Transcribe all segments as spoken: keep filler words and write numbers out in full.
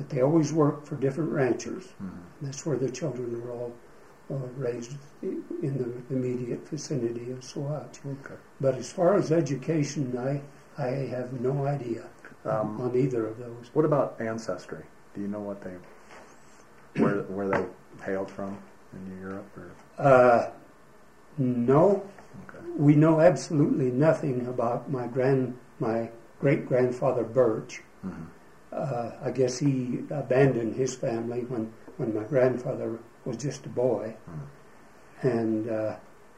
but they always worked for different ranchers. Mm-hmm. That's where the children were all uh, raised in the immediate vicinity of Saguache. Okay. But as far as education, I I have no idea Um, on either of those. What about ancestry? Do you know what they, where where they hailed from in Europe? Or? Uh, no, Okay. we know absolutely nothing about my grand my great grandfather Birch. Mm-hmm. Uh, I guess he abandoned his family when, when my grandfather was just a boy. Mm-hmm. And uh,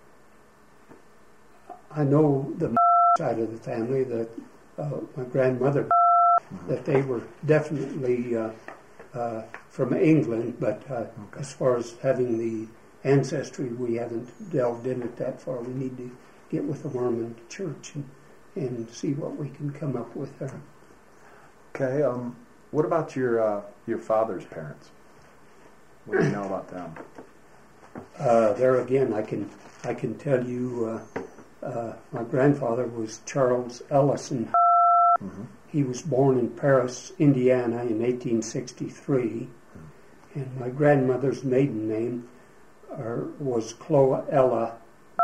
I know the side of the family that uh, my grandmother, Mm-hmm. that they were definitely uh, uh, from England, but uh, Okay. as far as having the ancestry, we haven't delved in it that far. We need to get with the Mormon church and, and see what we can come up with there. Okay. Um, what about your uh, your father's parents? What do you know about them? Uh, there again, I can I can tell you, uh, uh, my grandfather was Charles Ellison. Mm-hmm. He was born in Paris, Indiana, in eighteen sixty-three, and my grandmother's maiden name uh, was Cloella,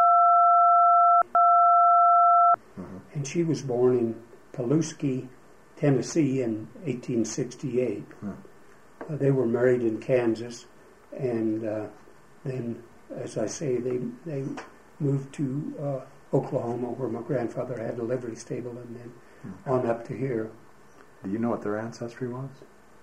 Mm-hmm. and she was born in Pulaski, Tennessee, in eighteen sixty-eight. Hmm. Uh, they were married in Kansas, and uh, then, as I say, they they moved to uh, Oklahoma, where my grandfather had a livery stable, and then Hmm. on up to here. Do you know what their ancestry was?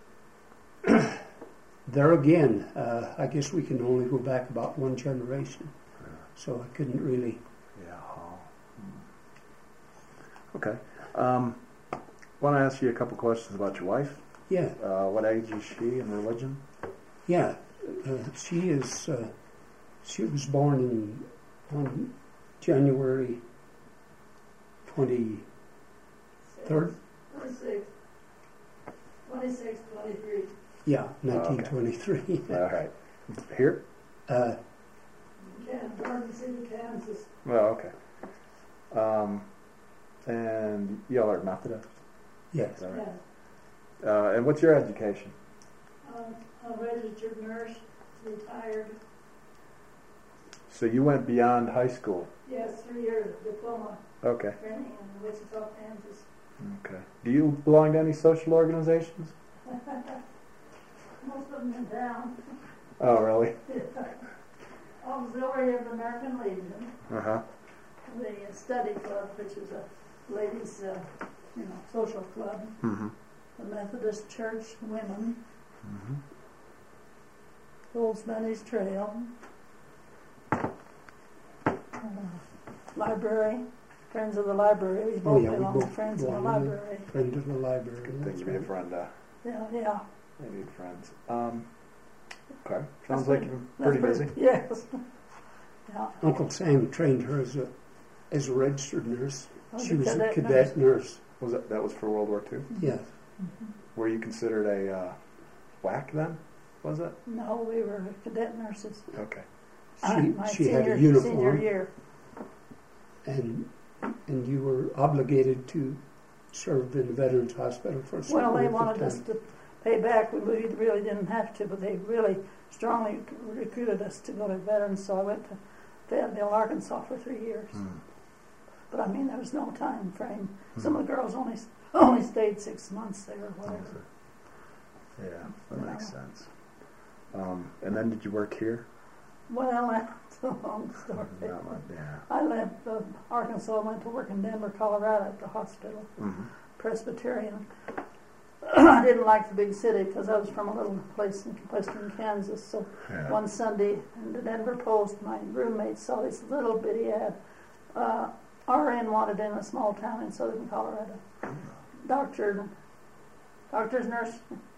There again, uh, I guess we can only go back about one generation, Yeah. so I couldn't really. Yeah. Hmm. Okay. Um, want to ask you a couple questions about your wife? Yeah, Uh, what age is she in religion? yeah. Uh, she is. Uh, she was born in on January twenty third. Twenty-six. Twenty-six, twenty-three. Yeah, nineteen twenty-three. All right. Here? uh, Can, Garden City, Kansas. Well, okay. Um, and y'all are Methodist? yes. Is that Yeah. right? Uh, and what's your education? Um, a registered nurse, retired. So you went beyond high school. Yes, three-year diploma Okay. training in Wichita, Kansas. Okay. Do you belong to any social organizations? Most of them in town. Oh, really? Auxiliary of the American Legion, Uh-huh. the study club, which is a ladies' uh, you know, social club, Mm-hmm. the Methodist Church Women, Mm-hmm. Old Spanish Trail, uh, library, Friends of the Library. We Oh both yeah, we belong to both Friends of the belong to the Library. Friend of the library. Good thing that's you made a right. friend. Uh, Yeah, yeah. you need friends. Um, okay. Sounds That's like pretty- you're pretty That's busy. Yes. Yeah. Uncle Sam trained her as a as a registered nurse. Oh, She the was a cadet cadet nurse. Was that that was for World War Two? Yes. Were you considered a uh, whack then? Was it? No, we were cadet nurses. Okay. Uh, She my she senior, had a Senior uniform, year. and and you were obligated to serve in the Veterans Hospital for a certain Well, they length of wanted us time. to pay back. We really really didn't have to, but they really strongly recruited us to go to veterans. So I went to Fayetteville, Arkansas for three years. Hmm. But I mean, there was no time frame. Hmm. Some of the girls only only stayed six months there or whatever. Yeah, that No. makes sense. Um, and then did you work here? Well, that's a long story. Not much, yeah. I left uh, Arkansas, went to work in Denver, Colorado at the hospital, Mm-hmm. Presbyterian. I didn't like the big city because I was from a little place in western Kansas. So Yeah. one Sunday in the Denver Post, my roommate saw this little bitty ad. Uh, R N wanted in a small town in southern Colorado. Doctor, doctor's nurse,